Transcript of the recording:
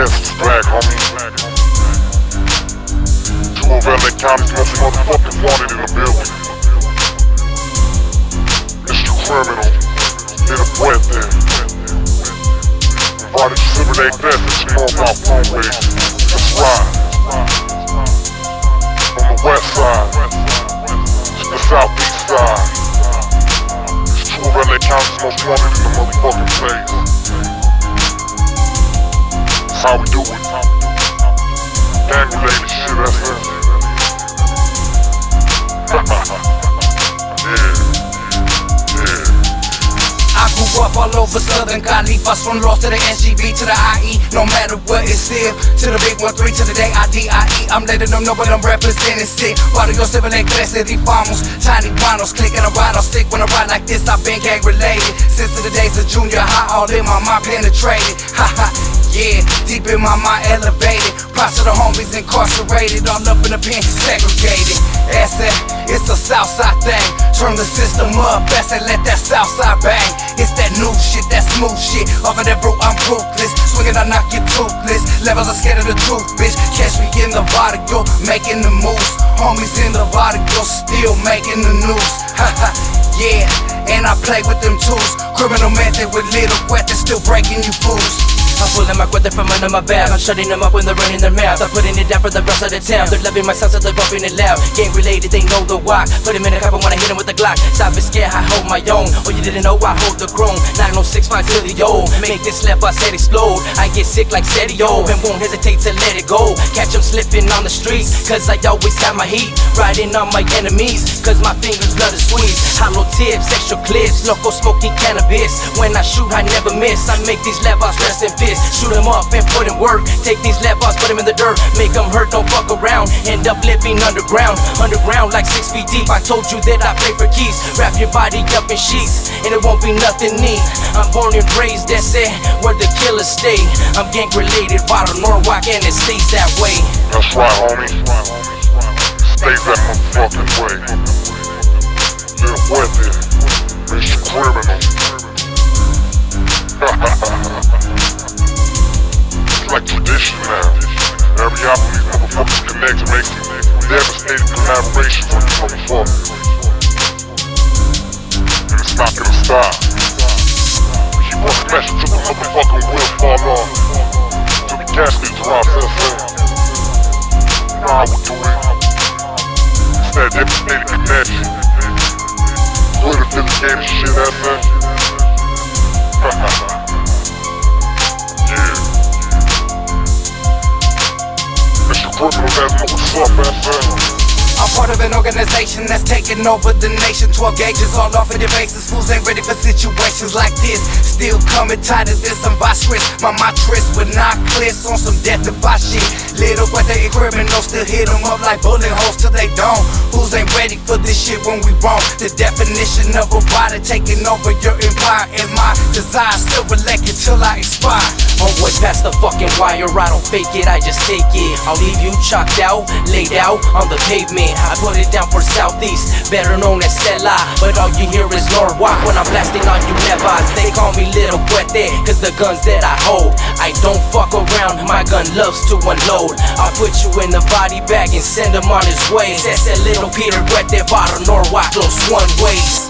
Yes, it's back, homie. Two of LA County's most motherfucking wanted in the building. Mr. Criminal, near Brett there. Invited to simulate that, let's smoke out phone, baby. Let's ride. From the west side to the southeast side. It's two of LA County's most wanted in the motherfucking place. That's how we do it. Gang related shit, that's it. I grew up all over Southern Cali, bus from Lost to the SGV to the IE. No matter what it's here, to the big 1-3 to the day IDIE. I'm letting them know what I'm representing. Sick, barrio civil and clase rifamos. Tiny bonos, clicking around, I'm sick when I ride like this. I've been gang related since the days of junior high. All in my mind penetrated. Haha, yeah, deep in my mind elevated. Props to the homies incarcerated, all up in the pen, segregated. That's that, it's a Southside thing. Turn the system up, best and let that Southside bang. It's that new shit, that smooth shit. Off of that bro, I'm ruthless. Swinging, I knock you toothless. Levels are scared of the truth, bitch. Catch me in the Vatican, making the moves. Homies in the Vatican, still making the news. Haha, yeah, and I play with them tools. Criminal method with little weapons, still breaking you fools. I'm pulling my quarter from under my bag. I'm shutting them up when they're running their mouth. I'm putting it down for the rest of the town. They're loving my sound so they're bumping it loud. Gang related, they know the why. Put him in a cup, I wanna hit him with a Glock. Stop and scared, I hold my own. Oh, you didn't know I hold the chrome. 9065 Zilio. Make this left, I said explode. I get sick like Serio and won't hesitate to let it go. Catch them slipping on the streets, cause I always have my heat. Riding on my enemies, cause my fingers love to squeeze. Hollow tips, extra clips, loco smoking cannabis. When I shoot, I never miss. I make these levels rest in peace. Shoot them up and put in work. Take these levels, put them in the dirt. Make them hurt, don't fuck around. End up living underground. Underground like 6 feet deep. I told you that I pay for keys. Wrap your body up in sheets, and it won't be nothing neat. I'm born and raised, that's it, where the killers stay. I'm gang related, Water, Norwalk, and it stays that way. That's right, homie. Stays that motherfucking way. Little weapon, Mr. Criminal. It's like tradition now. Every album these motherfuckers connect makes me devastated collaborations on these motherfuckers. And it's not gonna stop. Keep on smashing till the motherfucking wheels fall off. Till the casket drops, that's it. You know how we do it. It's that devastated connection. Good affiliated shit, that's it. Yeah. Mr. Criminal, that's what's up, that's it. I'm part of an organization that's taking over the nation. 12 gauges all off of their faces. Fools ain't ready for situations like this. Still coming tighter than some vice. My mattress with knock-clips on some death-defy shit. Little what they criminals still hit them up like bullet holes till they don't. Fools ain't ready for this shit when we wrong. The definition of a rider taking over your empire. And my desire silver electric till I expire. Homeboy past the fucking wire, I don't fake it, I just take it. I'll leave you chalked out, laid out on the pavement. I put it down for Southeast, better known as Sela, but all you hear is Norwalk when I'm blasting on you levas. They call me Little Puete, cause the guns that I hold, I don't fuck around, my gun loves to unload. I'll put you in the body bag and send him on his way. Says Little Peter Puete, Water, Norwalk, los one ways.